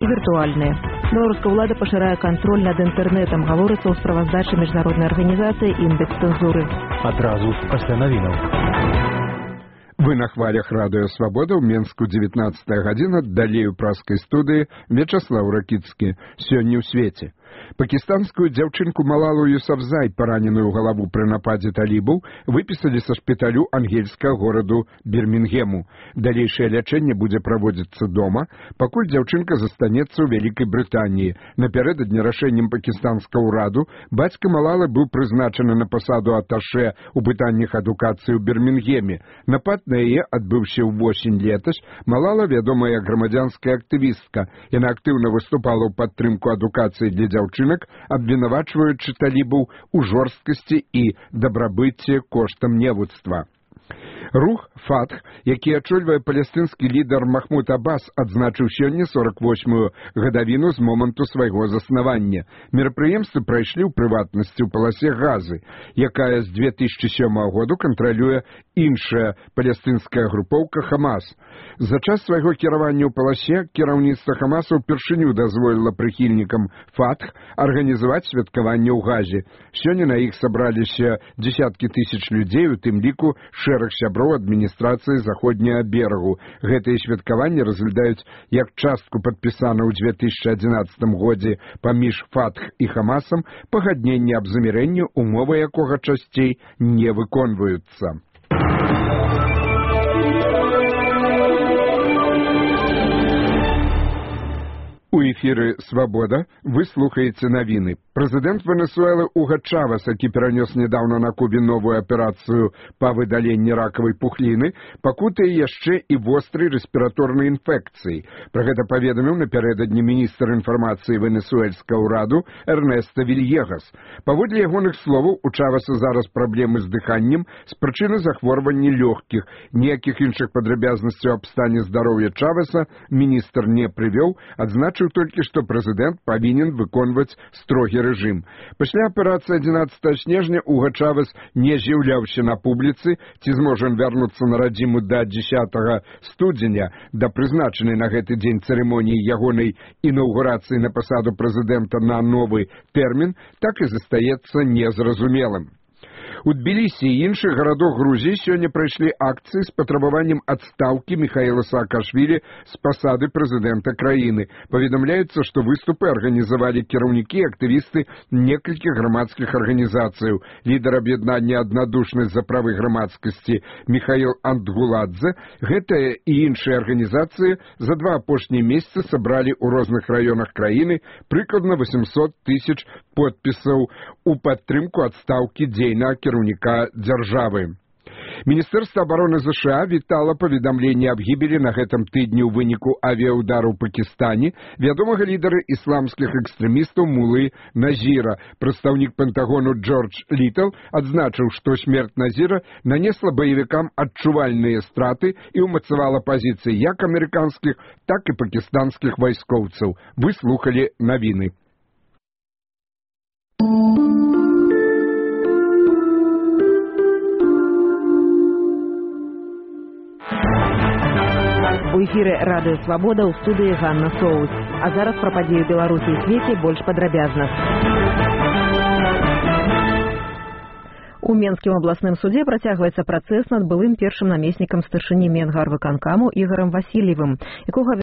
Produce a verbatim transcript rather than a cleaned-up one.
віртуальныя. Беларуская ўлада пашырае кантроль над інтэрнэтам, гаворыцца ў справаздачы міжнароднай арганізацыі «Індэкс цэнзуры». Адразу пасля навінаў. Вы на хвалях радыё «Свабода» ў Менску дзевятнаццатая гадзіна, далей у праскай студыі Вячаслаў Ракіцкі. Сёння ў свеце. Пакістанскую дзяўчынку Малалу Юсафзай, параненую ў галаву пры нападзе талібаў, выпісалі са шпіталю ангельскага гораду Бірмінгему. Далейшае лячэнне будзе праводзіцца дома, пакуль дзяўчынка застанецца ў Вялікай Брытаніі. Напярэдадні рашэннем пакістанскага ўраду бацька Малалы быў прызначаны на пасаду аташэ ў пытаннях адукацыі ў Бірмінгеме. Напад на яе адбыўся ўвосень летась. Малала вядомая як грамадзянская актывістка. Яна актыўна выступала ў падтрымку адукацыі для дзяўчынак, абвінавачваючы талібаў у жорсткасці і дабрабыцці коштам невуцтва. Рух «Фатх», які ачольвае палестынскі лідар Махмуд Аббас, адзначыў сёння сорак восьмую гадавіну з моманту свайго заснавання. Мерапрыемствы прайшлі ў прыватнасці ў паласе Газы, якая з две тысячы сёмага году кантралюе іншая палестынская групоўка «Хамас». За час свайго кіравання ў паласе кіраўніцтва Хамаса ўпершыню дазволіла прыхільнікам «Фатх» арганізаваць святкаванне ў Газе. Сёння на іх сабраліся дзесяткі тысяч людзей, у тым ліку шэраг сяброў адміністрацыі заходняга берагу. Гэтыя святкаванні разглядаюць як частку падпісана ў две тысячы адзінаццатым годзе паміж «Фатх» і «Хамасам» пагадненне аб замірэнні, умовы якога часцей не выконваюцца. У эфіры «Свабода» вы слухаеце навіны. Прэзідэнт Венесуэлы Уга Чавес, які перанёс нядаўна на Кубе новую аперацыю па выдаленні ракавай пухліны, пакутае яшчэ і вострай рэспіраторнай інфекцыі. Пра гэта паведаміў напярэдадні міністр інфармацыі венесуэльскага ўраду Эрнеста Вільегас. Паводле ягоных словаў, у Чавеса зараз праблемы з дыханнем з прычыны захворвання лёгкіх. Ніякіх іншых падрабязнасцяў аб стане здароўя Чавеса міністр не прывёў, адзначыў толькі, што прэзідэнт павінен выконваць строгі рэжым. Пасля аперацыі адзінаццатага снежня Уга Чавес не з'яўляўся на публіцы, ці зможа вярнуцца на радзіму да дзесятага студзеня, да прызначанай на гэты дзень цырымоніі ягонай інаўгурацыі на пасаду прэзідэнта на новы тэрмін, так і застаецца незразумелым. У Тбілісі і іншых гарадах Грузіі сёння прайшлі акцыі з патрабаваннем адстаўкі Міхаіла Саакашвілі з пасады прэзідэнта краіны. Паведамляецца, што выступы арганізавалі кіраўнікі і актывісты некалькіх грамадскіх арганізацыяў. Лідар аб'яднання «Аднадушнасць за правы грамадскасці» Міхаіл Антгуладзе, гэтая і іншыя арганізацыі за два апошнія месяцы сабралі ў розных раёнах краіны прыкладна восемьсот тысяч подпісаў у падтрымку адстаўкі дзейнага кіраўніка дзяржавы. Міністэрства абароны ЗША вітала паведамленне аб гібелі на гэтым тыдні ў выніку авіяўдару ў Пакістане вядомага лідара ісламскіх экстрэмістаў Мулы Назіра. Прадстаўнік Пентагону Джордж Літл адзначыў, што смерць Назіра нанесла баевікам адчувальныя страты і ўмацавала пазіцыі як амерыканскіх, так і пакістанскіх вайскоўцаў. Вы слухалі навіны. У эфіры радыё «Свабода», ў студыі Ганна Соус. А зараз пра падзеі Беларусі і свеце больш падрабязна. У Менскім абласным судзе працягваецца працэс над былым першым намеснікам старшыні Менгарвыканкаму Ігорам Васильевым, якога